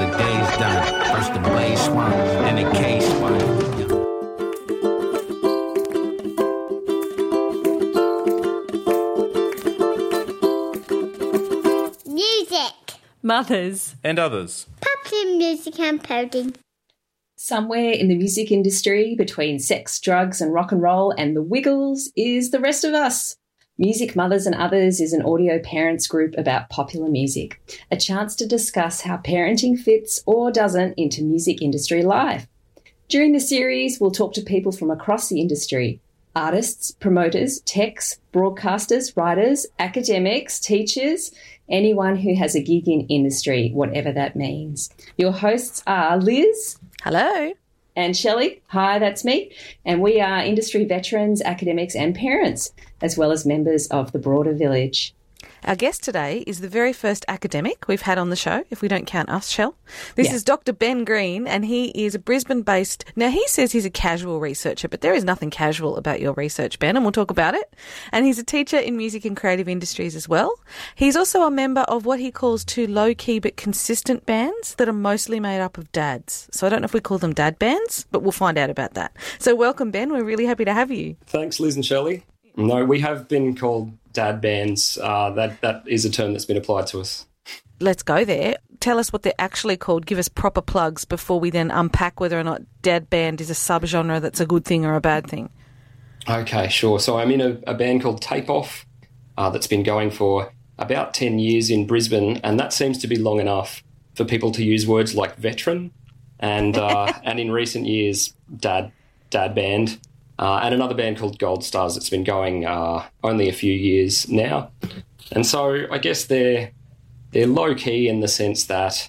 the day's done. First the blaze swung, then the K spun. Music. Mothers. And others. Popular music and coding. Somewhere in the music industry between sex, drugs and rock and roll and the Wiggles is the rest of us. Music Mothers and Others is an audio parents group about popular music, a chance to discuss how parenting fits or doesn't into music industry life. During the series, we'll talk to people from across the industry, artists, promoters, techs, broadcasters, writers, academics, teachers, anyone who has a gig in industry, whatever that means. Your hosts are Liz. Hello. And Shelley. Hi, that's me. And we are industry veterans, academics and parents, as well as members of the broader village. Our guest today is the very first academic we've had on the show, if we don't count us, Shell. This is Dr. Ben Green, and he is a Brisbane-based... Now, he says he's a casual researcher, but there is nothing casual about your research, Ben, and we'll talk about it. And he's a teacher in music and creative industries as well. He's also a member of what he calls two low-key but consistent bands that are mostly made up of dads. So I don't know if we call them dad bands, but we'll find out about that. So welcome, Ben. We're really happy to have you. Thanks, Liz and Shelley. No, we have been called dad bands. That is a term that's been applied to us. Let's go there. Tell us what they're actually called. Give us proper plugs before we then unpack whether or not dad band is a subgenre that's a good thing or a bad thing. Okay, sure. So I'm in a band called Tape Off that's been going for about 10 years in Brisbane, and that seems to be long enough for people to use words like veteran and and in recent years, dad band. And another band called Gold Stars that's been going only a few years now. And so I guess they're low-key in the sense that,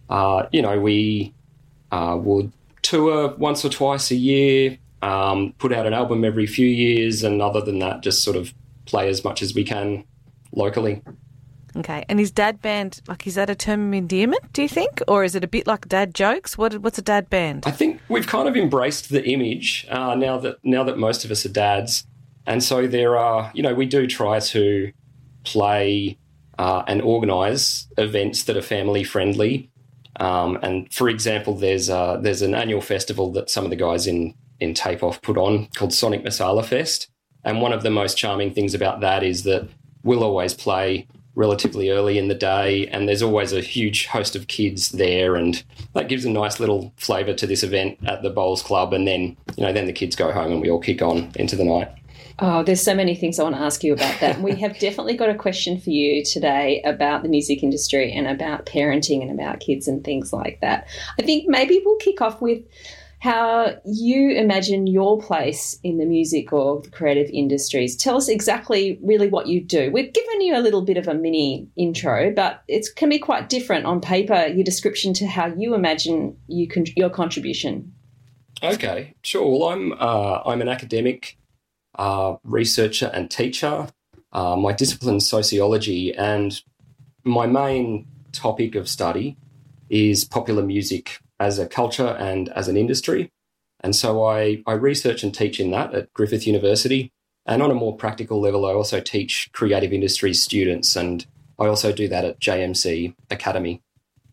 we would tour once or twice a year, put out an album every few years, and other than that, just sort of play as much as we can locally. Okay. And is dad band, is that a term of endearment, do you think? Or is it a bit like dad jokes? What's a dad band? I think we've kind of embraced the image now that most of us are dads. And so there are, we do try to play and organise events that are family friendly. And for example, there's an annual festival that some of the guys in Tape Off put on called Sonic Masala Fest. And one of the most charming things about that is that we'll always play relatively early in the day, and there's always a huge host of kids there, and that gives a nice little flavour to this event at the Bowls Club, and then the kids go home and we all kick on into the night. Oh, there's so many things I want to ask you about that. We have definitely got a question for you today about the music industry and about parenting and about kids and things like that. I think maybe we'll kick off with how you imagine your place in the music or the creative industries. Tell us exactly really what you do. We've given you a little bit of a mini intro, but it can be quite different on paper, your description to how you imagine your contribution. Okay, sure. Well, I'm an academic researcher and teacher. My discipline's sociology, and my main topic of study is popular music as a culture and as an industry. And so I research and teach in that at Griffith University. And on a more practical level, I also teach creative industries students, and I also do that at JMC Academy.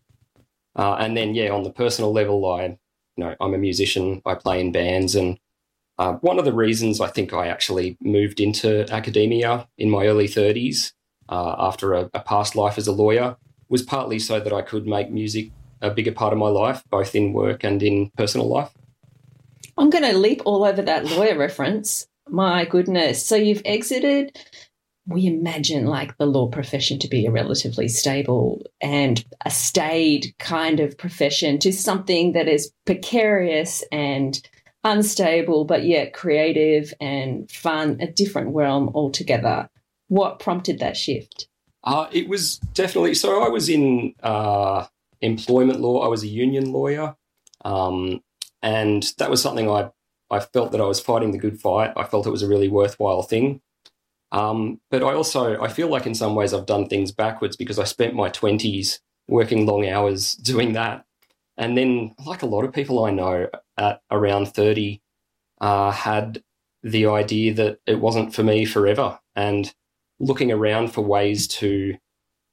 And then, on the personal level, I'm a musician, I play in bands, and one of the reasons I think I actually moved into academia in my early 30s after a past life as a lawyer was partly so that I could make music a bigger part of my life, both in work and in personal life. I'm going to leap all over that lawyer reference. My goodness. So you've exited, we imagine the law profession to be a relatively stable and a staid kind of profession, to something that is precarious and unstable, but yet creative and fun, a different realm altogether. What prompted that shift? It was definitely, so I was in employment law. I was a union lawyer, and that was something I felt that I was fighting the good fight. I felt it was a really worthwhile thing. But I feel like in some ways I've done things backwards, because I spent my 20s working long hours doing that. And then, like a lot of people I know at around 30, had the idea that it wasn't for me forever, and looking around for ways to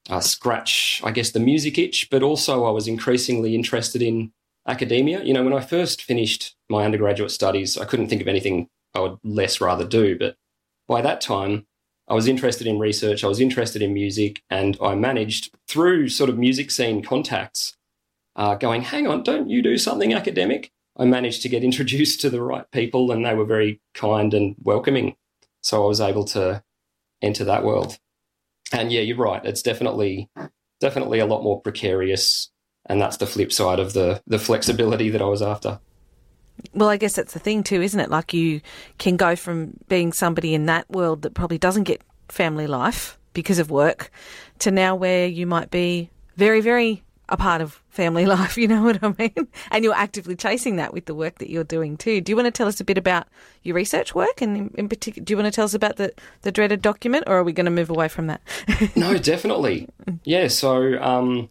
scratch, I guess, the music itch, but also I was increasingly interested in academia. You know, when I first finished my undergraduate studies, I couldn't think of anything I would less rather do. But by that time, I was interested in research, I was interested in music, and I managed, through sort of music scene contacts, going, hang on, don't you do something academic? I managed to get introduced to the right people, and they were very kind and welcoming. So I was able to enter that world. And yeah, you're right. It's definitely a lot more precarious, and that's the flip side of the flexibility that I was after. Well, I guess that's the thing too, isn't it? Like, you can go from being somebody in that world that probably doesn't get family life because of work to now where you might be very, very a part of family life, you know what I mean? And you're actively chasing that with the work that you're doing too. Do you want to tell us a bit about your research work, and in particular, do you want to tell us about the dreaded document, or are we going to move away from that? No, definitely. Yeah, so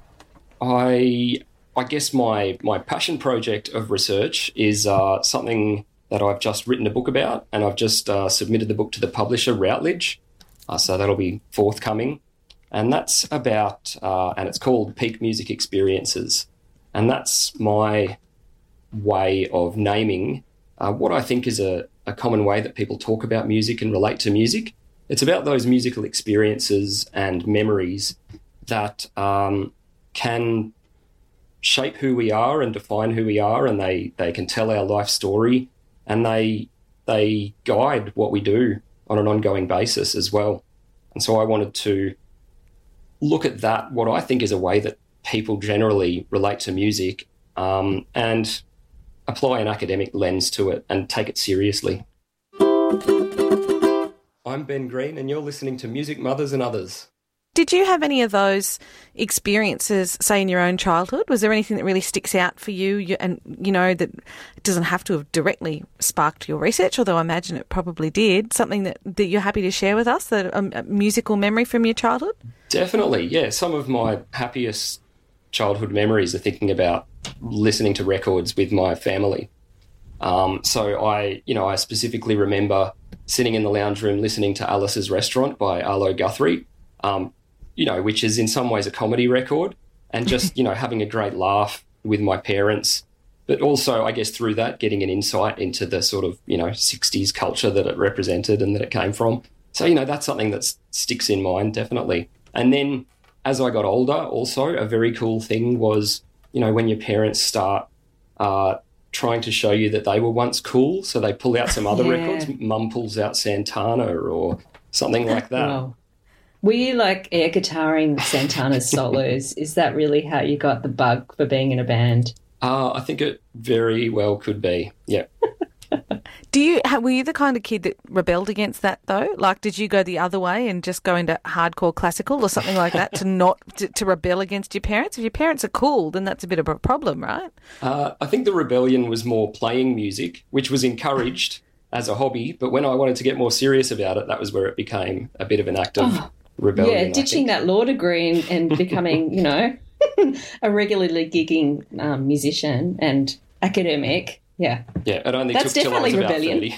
I guess my passion project of research is something that I've just written a book about, and I've just submitted the book to the publisher, Routledge, so that'll be forthcoming. And that's about, and it's called Peak Music Experiences, and that's my way of naming what I think is a common way that people talk about music and relate to music. It's about those musical experiences and memories that can shape who we are and define who we are, and they can tell our life story, and they guide what we do on an ongoing basis as well. And so I wanted to look at that, what I think is a way that people generally relate to music, and apply an academic lens to it and take it seriously. I'm Ben Green, and you're listening to Music Mothers and Others. Did you have any of those experiences, say, in your own childhood? Was there anything that really sticks out for you, and, you know, that it doesn't have to have directly sparked your research, although I imagine it probably did, something that you're happy to share with us, that a musical memory from your childhood? Definitely, yeah. Some of my happiest childhood memories are thinking about listening to records with my family. So I specifically remember sitting in the lounge room listening to Alice's Restaurant by Arlo Guthrie, which is in some ways a comedy record, and just, having a great laugh with my parents, but also, I guess, through that, getting an insight into the sort of, 60s culture that it represented and that it came from. So, that's something that sticks in mind, definitely. And then as I got older, also, a very cool thing was, when your parents start trying to show you that they were once cool, so they pull out some other records. Mum pulls out Santana or something like that. Wow. Were you like air guitaring Santana's solos? Is that really how you got the bug for being in a band? I think it very well could be, yeah. Were you the kind of kid that rebelled against that though? Like, did you go the other way and just go into hardcore classical or something like that to rebel against your parents? If your parents are cool, then that's a bit of a problem, right? I think the rebellion was more playing music, which was encouraged as a hobby, but when I wanted to get more serious about it, that was where it became a bit of an act of rebellion. Yeah, ditching that law degree and becoming, a regularly gigging musician and academic. Yeah. Yeah, it only took till I was about 30.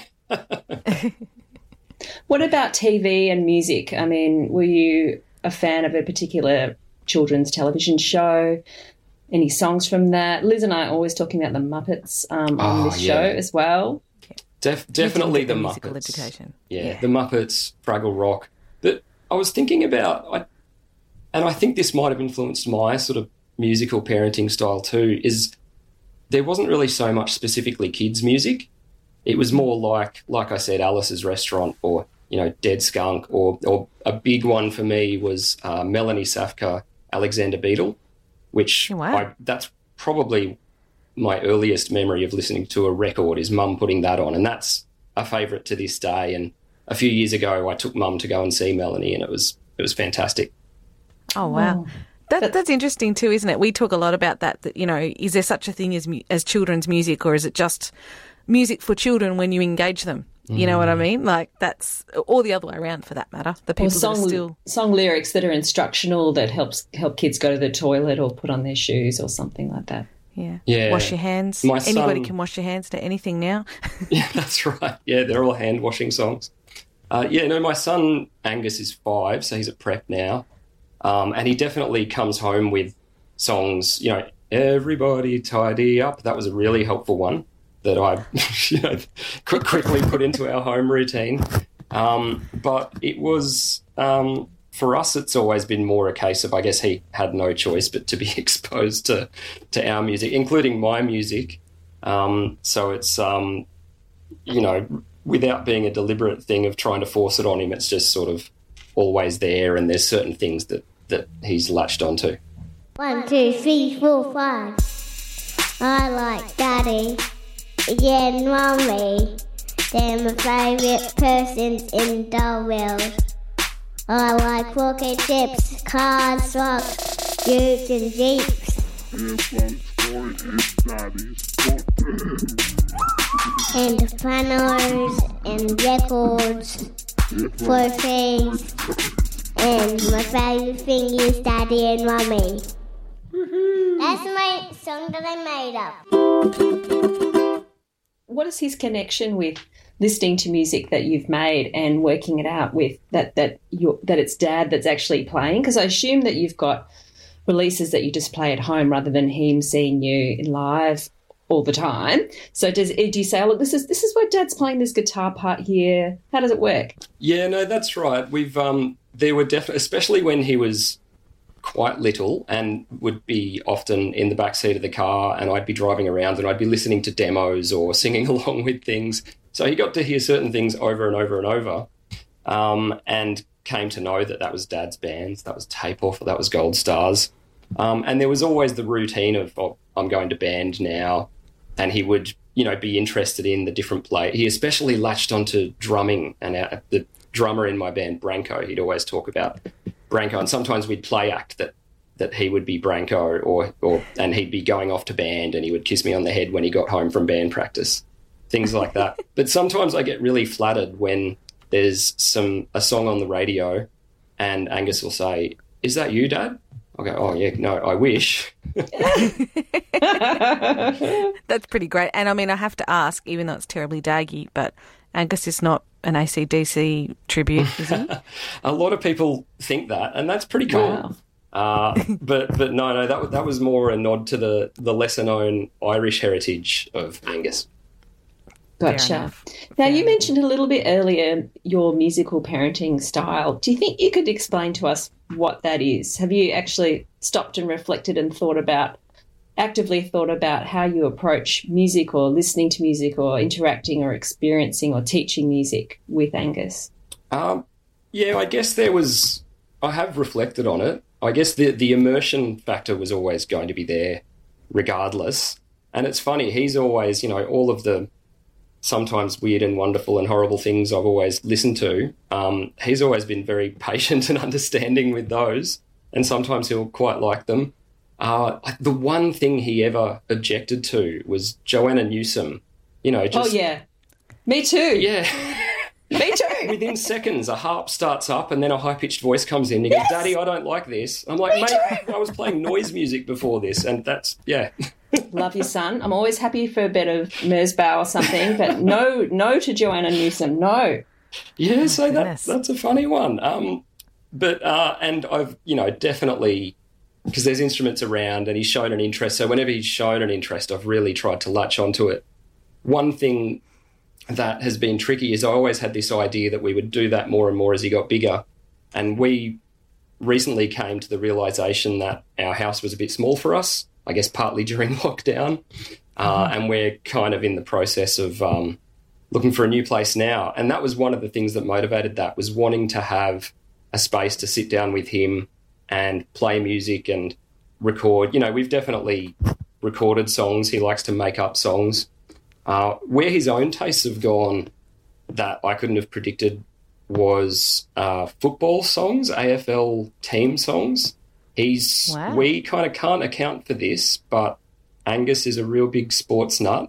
What about TV and music? I mean, were you a fan of a particular children's television show? Any songs from that? Liz and I are always talking about the Muppets on this show as well. Definitely the Muppets. Education. Yeah, the Muppets, Fraggle Rock. But I was thinking about, and I think this might have influenced my sort of musical parenting style too, is there wasn't really so much specifically kids' music. It was more like I said, Alice's Restaurant or, Dead Skunk, or a big one for me was Melanie Safka, Alexander Beadle, which that's probably my earliest memory of listening to a record is Mum putting that on, and that's a favourite to this day. And a few years ago, I took Mum to go and see Melanie, and it was fantastic. Oh, wow. That's interesting too, isn't it? We talk a lot about that, is there such a thing as children's music, or is it just music for children when you engage them? You know what I mean? Like, that's, or the other way around for that matter. The people that are still... Song lyrics that are instructional that help kids go to the toilet or put on their shoes or something like that. Yeah. Wash your hands. Anybody can wash your hands to anything now. Yeah, that's right. Yeah, they're all hand-washing songs. My son Angus is 5, so he's at prep now. And he definitely comes home with songs, Everybody Tidy Up. That was a really helpful one that I quickly put into our home routine. But it was, for us, it's always been more a case of, I guess he had no choice but to be exposed to our music, including my music. So it's, without being a deliberate thing of trying to force it on him, it's just sort of always there, and there's certain things that he's latched onto. 1, 2, 3, 4, 5. I like Daddy, yeah, and Mummy. They're my favourite persons in the world. I like rocket ships, cars, trucks, utes and jeeps. And pianos and records for things. And my favourite thing is Daddy and Mummy. That's my song that I made up. What is his connection with listening to music that you've made and working it out with that it's Dad that's actually playing? Because I assume that you've got releases that you just play at home rather than him seeing you in live all the time. So do you say, look, this is where Dad's playing this guitar part here? How does it work? Yeah, no, that's right. We've there were definitely, especially when he was quite little and would be often in the back seat of the car, and I'd be driving around and I'd be listening to demos or singing along with things. So he got to hear certain things over and over and over, and came to know that was Dad's bands, that was Tape Off, that was Gold Stars. And there was always the routine of, I'm going to band now, and he would, be interested in the different play. He especially latched onto drumming, and the drummer in my band, Branko, he'd always talk about Branko, and sometimes we'd play act that he would be Branko, and he'd be going off to band, and he would kiss me on the head when he got home from band practice, things like that. But sometimes I get really flattered when there's a song on the radio and Angus will say, "Is that you, Dad?" I'll go, "Oh, yeah, no, I wish." That's pretty great. And, I mean, I have to ask, even though it's terribly daggy, but Angus is not an AC/DC tribute, is he? A lot of people think that, and that's pretty cool. Wow. But no, that was more a nod to the lesser-known Irish heritage of Angus. Gotcha. Now, you mentioned a little bit earlier your musical parenting style. Do you think you could explain to us what that is? Have you actually stopped and reflected and actively thought about how you approach music or listening to music or interacting or experiencing or teaching music with Angus? Yeah, I guess I have reflected on it. I guess the immersion factor was always going to be there regardless. And it's funny, he's always, all of the sometimes weird and wonderful and horrible things I've always listened to, he's always been very patient and understanding with those, and sometimes he'll quite like them. The one thing he ever objected to was Joanna Newsom. Oh, yeah. Me too. Yeah. Me too. Within seconds, a harp starts up and then a high-pitched voice comes in. And he goes, "Daddy, I don't like this." I'm like, "Mate, I was playing noise music before this," and that's, yeah. Love your son. I'm always happy for a bit of Merzbow or something, but no to Joanna Newsom, no. Yeah, so that's a funny one. And I've, definitely, because there's instruments around and he's shown an interest, so whenever he's shown an interest, I've really tried to latch onto it. One thing that has been tricky is I always had this idea that we would do that more and more as he got bigger, and we recently came to the realisation that our house was a bit small for us, I guess partly during lockdown, and we're kind of in the process of looking for a new place now. And that was one of the things that motivated that, was wanting to have a space to sit down with him and play music and record. We've definitely recorded songs. He likes to make up songs. Where his own tastes have gone that I couldn't have predicted was football songs, AFL team songs. Wow. We kind of can't account for this, but Angus is a real big sports nut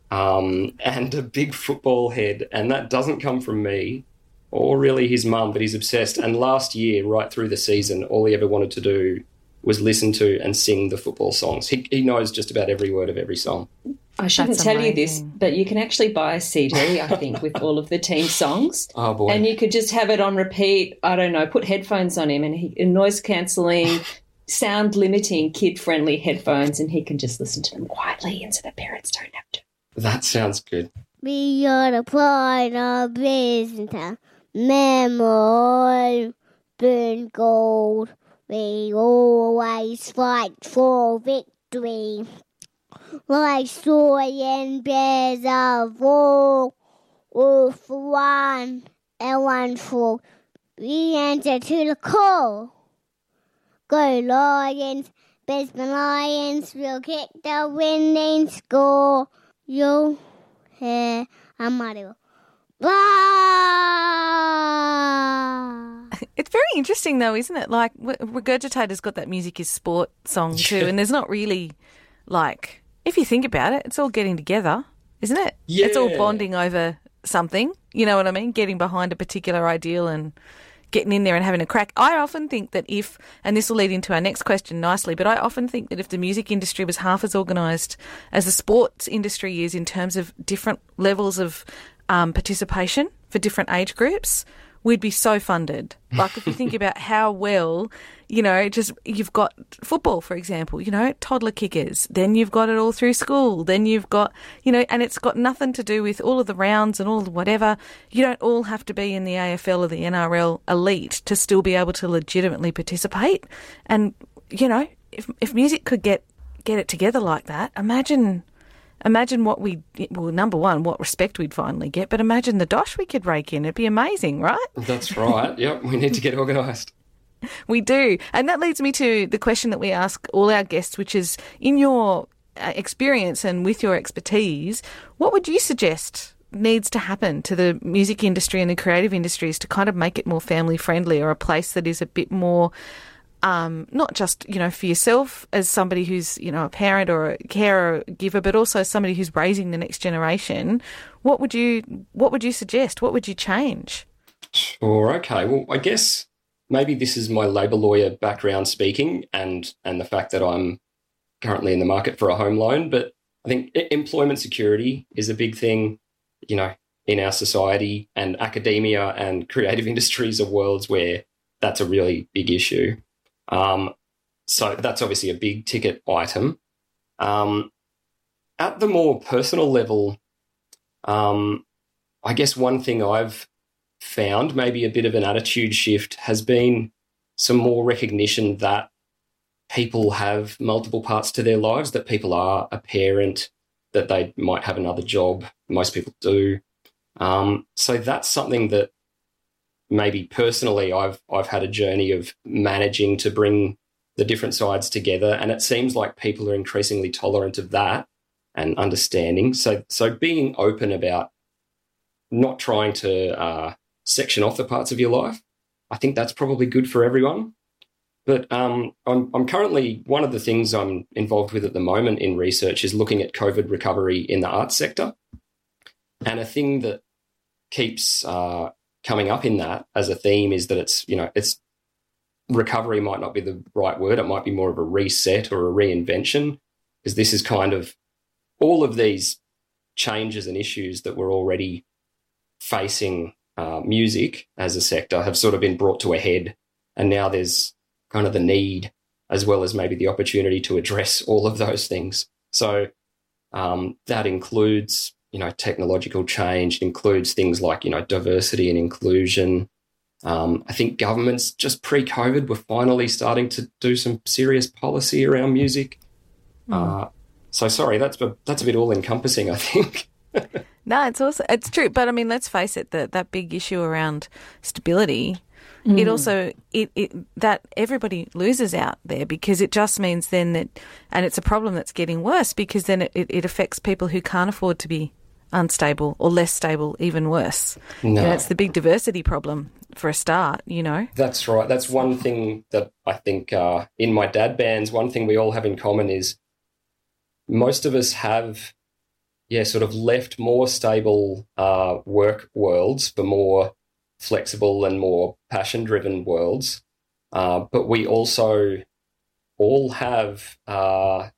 and a big football head, and that doesn't come from me or really his mum, but he's obsessed. And last year, right through the season, all he ever wanted to do was listen to and sing the football songs. He knows just about every word of every song. I shouldn't That's tell you this, amazing. but you can actually buy a CD, I think, with all of the team songs. Oh, boy. And you could just have it on repeat. I don't know, put headphones on him and noise cancelling, sound limiting, kid friendly headphones, and he can just listen to them quietly, and so the parents don't have to. That sounds good. We are the pride of business. Memory, burn gold. We always fight for victory. Like soy and bears of all for one and one for. We answer to the call. Go Lions, Brisbane Lions, we'll kick the winning score. You'll hear a motto. Blah! It's very interesting, though, isn't it? Like, Regurgitator's got that music is sport song too, and there's not really, like, if you think about it, it's all getting together, isn't it? Yeah. It's all bonding over something, you know what I mean? Getting behind a particular ideal and getting in there and having a crack. I often think that if, and this will lead into our next question nicely, but I often think that if the music industry was half as organised as the sports industry is in terms of different levels of participation for different age groups, we'd be so funded. Like if you think about how well, you know, just you've got football, for example, you know, toddler kickers, then you've got it all through school, then you've got, you know, and it's got nothing to do with all of the rounds and all the whatever. You don't all have to be in the AFL or the NRL elite to still be able to legitimately participate. And, you know, if music could get it together like that, imagine what number one, what respect we'd finally get, but imagine the dosh we could rake in. It'd be amazing, right? That's right. Yep, we need to get organised. We do. And that leads me to the question that we ask all our guests, which is, in your experience and with your expertise, what would you suggest needs to happen to the music industry and the creative industries to kind of make it more family friendly, or a place that is a bit more not just, you know, for yourself as somebody who's, you know, a parent or a carer giver, but also somebody who's raising the next generation? What would you suggest? What would you change? Sure. Okay. Well, I guess maybe this is my labour lawyer background speaking, and the fact that I'm currently in the market for a home loan. But I think employment security is a big thing, you know, in our society, and academia and creative industries are worlds where that's a really big issue. So that's obviously a big ticket item. At the more personal level, I guess one thing I've found, maybe a bit of an attitude shift, has been some more recognition that people have multiple parts to their lives, that people are a parent, that they might have another job. Most people do. So that's something that maybe personally I've had a journey of managing to bring the different sides together, and it seems like people are increasingly tolerant of that and understanding. So being open about not trying to section off the parts of your life, I think that's probably good for everyone. But I'm currently, one of the things I'm involved with at the moment in research is looking at COVID recovery in the arts sector. And a thing that keeps coming up in that as a theme is that it's recovery might not be the right word. It might be more of a reset or a reinvention, because this is kind of all of these changes and issues that we're already facing. Music as a sector have sort of been brought to a head, and now there's kind of the need as well as maybe the opportunity to address all of those things. So that includes, you know, technological change. It includes things like, you know, diversity and inclusion. I think governments just pre-COVID were finally starting to do some serious policy around music. So sorry, that's a bit all-encompassing, I think. No, it's also, it's true. But I mean, let's face it, that big issue around stability, it also, that everybody loses out there, because it just means then that, and it's a problem that's getting worse, because then it affects people who can't afford to be unstable or less stable, even worse. No. You know, it's the big diversity problem for a start, you know. That's right. That's one thing that I think in my dad bands, one thing we all have in common is most of us have sort of left more stable work worlds for more flexible and more passion-driven worlds. But we also all have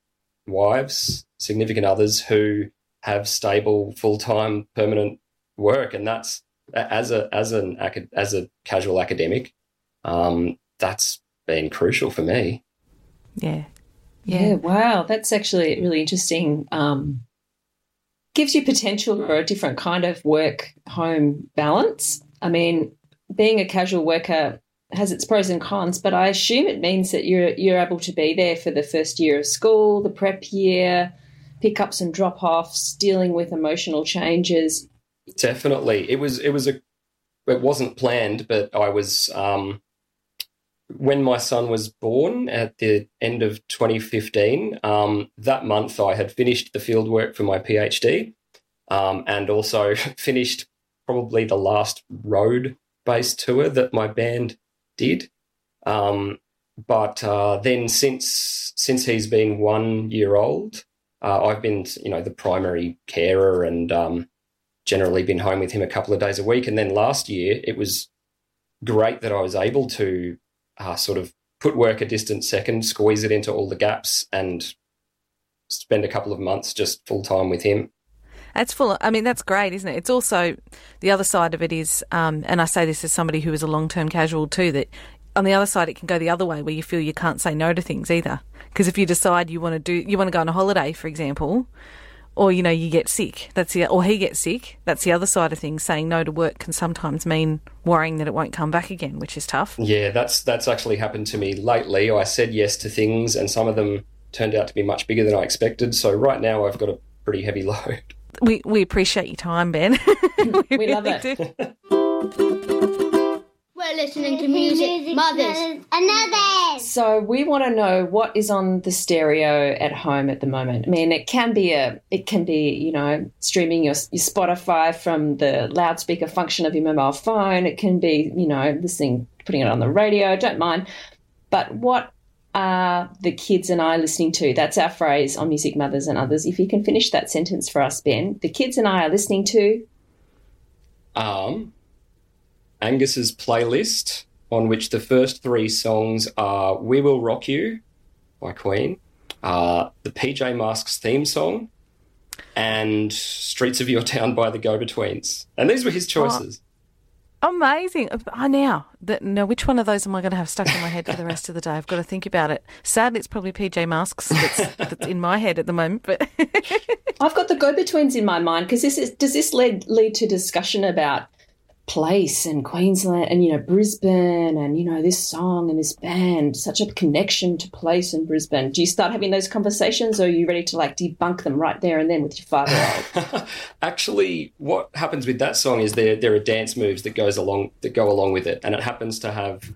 wives, significant others who have stable, full-time, permanent work, and that's as a casual academic, that's been crucial for me. Yeah. Wow, that's actually really interesting. Gives you potential for a different kind of work-home balance. I mean, being a casual worker has its pros and cons, but I assume it means that you're able to be there for the first year of school, the prep year, pickups and drop-offs, dealing with emotional changes. Definitely, it wasn't planned, but I was when my son was born at the end of 2015. That month, I had finished the fieldwork for my PhD, and also finished probably the last road-based tour that my band did. But then since he's been 1 year old, I've been, the primary carer and generally been home with him a couple of days a week. And then last year, it was great that I was able to sort of put work a distant second, squeeze it into all the gaps, and spend a couple of months just full time with him. That's great, isn't it? It's also, the other side of it is, and I say this as somebody who is a long-term casual too, that on the other side it can go the other way where you feel you can't say no to things either. Because if you decide you want to go on a holiday, for example, or, you get sick, or he gets sick, that's the other side of things. Saying no to work can sometimes mean worrying that it won't come back again, which is tough. Yeah, that's actually happened to me lately. I said yes to things and some of them turned out to be much bigger than I expected. So right now I've got a pretty heavy load. We appreciate your time, Ben. we love it. We're listening to music, mothers, and others. So we want to know what is on the stereo at home at the moment. I mean, it can be streaming your Spotify from the loudspeaker function of your mobile phone. It can be, putting it on the radio. Don't mind. But what are the kids and I listening to? That's our phrase on Music, Mothers and Others. If you can finish that sentence for us, Ben. The kids and I are listening to... Angus's playlist, on which the first three songs are We Will Rock You by Queen, the PJ Masks theme song, and Streets of Your Town by the Go-Betweens. And these were his choices. Oh, amazing. Now, which one of those am I going to have stuck in my head for the rest of the day? I've got to think about it. Sadly, it's probably PJ Masks that's in my head at the moment. But I've got the Go-Betweens in my mind, because does this lead to discussion about place and Queensland and, Brisbane and, this song and this band, such a connection to place in Brisbane. Do you start having those conversations, or are you ready to debunk them right there and then with your 5-year-old? Actually, what happens with that song is there are dance moves that go along with it, and it happens to have,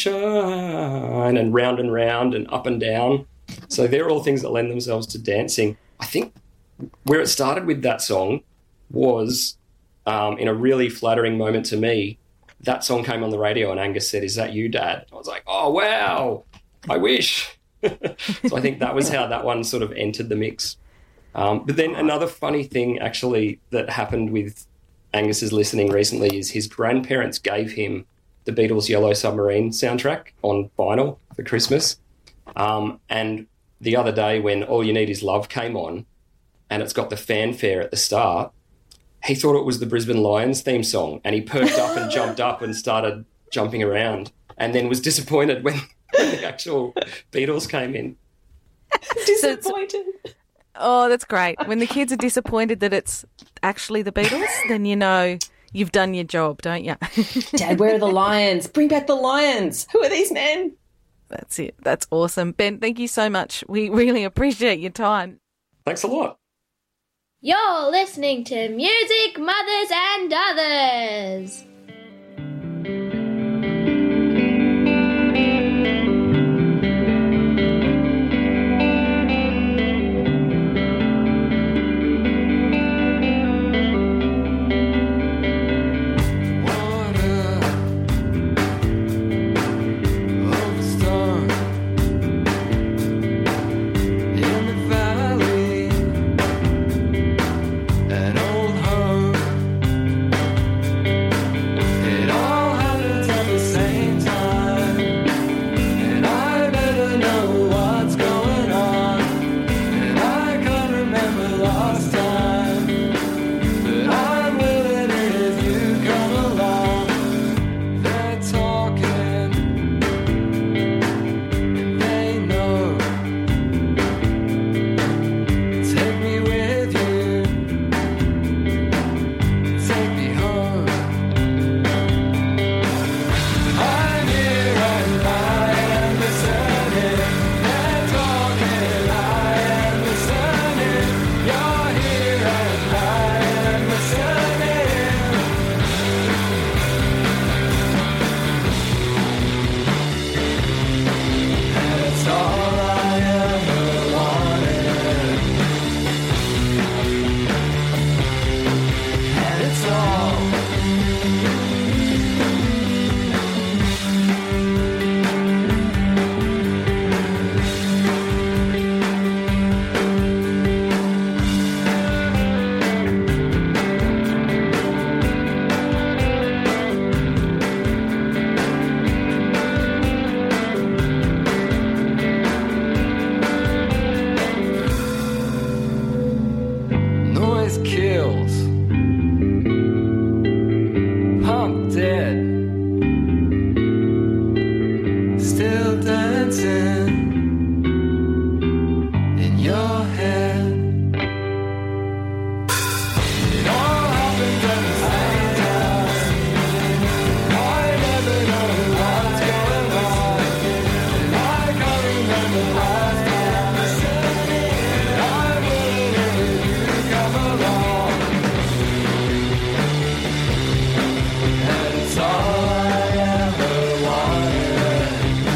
shine and round and up and down. So they're all things that lend themselves to dancing. I think where it started with that song was... in a really flattering moment to me, that song came on the radio and Angus said, "Is that you, Dad?" I was like, "Oh, wow, I wish." So I think that was how that one sort of entered the mix. But then another funny thing actually that happened with Angus's listening recently is his grandparents gave him the Beatles' Yellow Submarine soundtrack on vinyl for Christmas. And the other day when All You Need Is Love came on and it's got the fanfare at the start, he thought it was the Brisbane Lions theme song, and he perked up and jumped up and started jumping around, and then was disappointed when the actual Beatles came in. Disappointed. That's great. When the kids are disappointed that it's actually the Beatles, then you've done your job, don't you? Dad, where are the Lions? Bring back the Lions. Who are these men? That's it. That's awesome. Ben, thank you so much. We really appreciate your time. Thanks a lot. You're listening to Music, Mothers and Others. kills. Pump dead. Still dancing in your head. It all happens at the same time. I never know what's going on. And I can't remember last time I said it. I wouldn't if you come along. And it's all I ever wanted.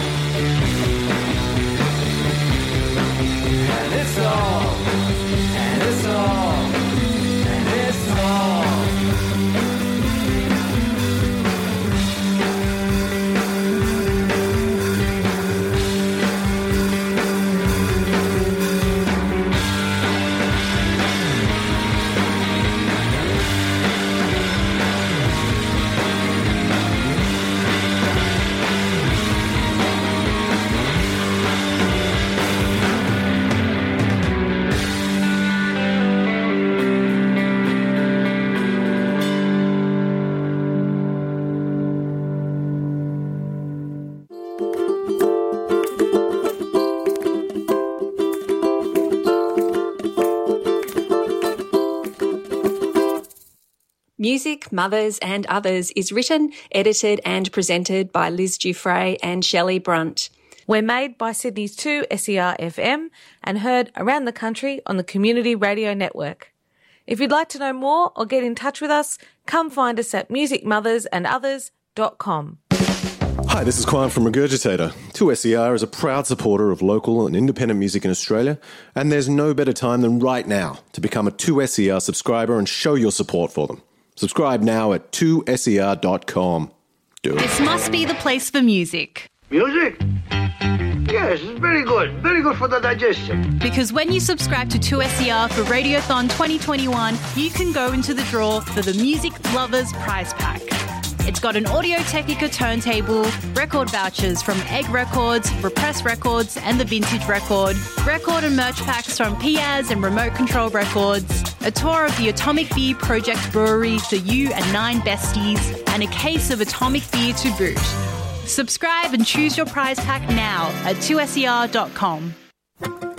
And it's all, and it's all, and it's all. Music, Mothers and Others is written, edited and presented by Liz Giuffre and Shelley Brunt. We're made by Sydney's 2SER FM and heard around the country on the Community Radio Network. If you'd like to know more or get in touch with us, come find us at musicmothersandothers.com. Hi, this is Quan from Regurgitator. 2SER is a proud supporter of local and independent music in Australia, and there's no better time than right now to become a 2SER subscriber and show your support for them. Subscribe now at 2ser.com. Do it. This must be the place for music. Music? Yes, it's very good. Very good for the digestion. Because when you subscribe to 2SER for Radiothon 2021, you can go into the draw for the Music Lovers Prize Pack. It's got an Audio-Technica turntable, record vouchers from Egg Records, Repress Records and The Vintage Record, record and merch packs from Piaz and Remote Control Records, a tour of the Atomic Beer Project Brewery for you and 9 besties, and a case of Atomic Beer to boot. Subscribe and choose your prize pack now at 2ser.com.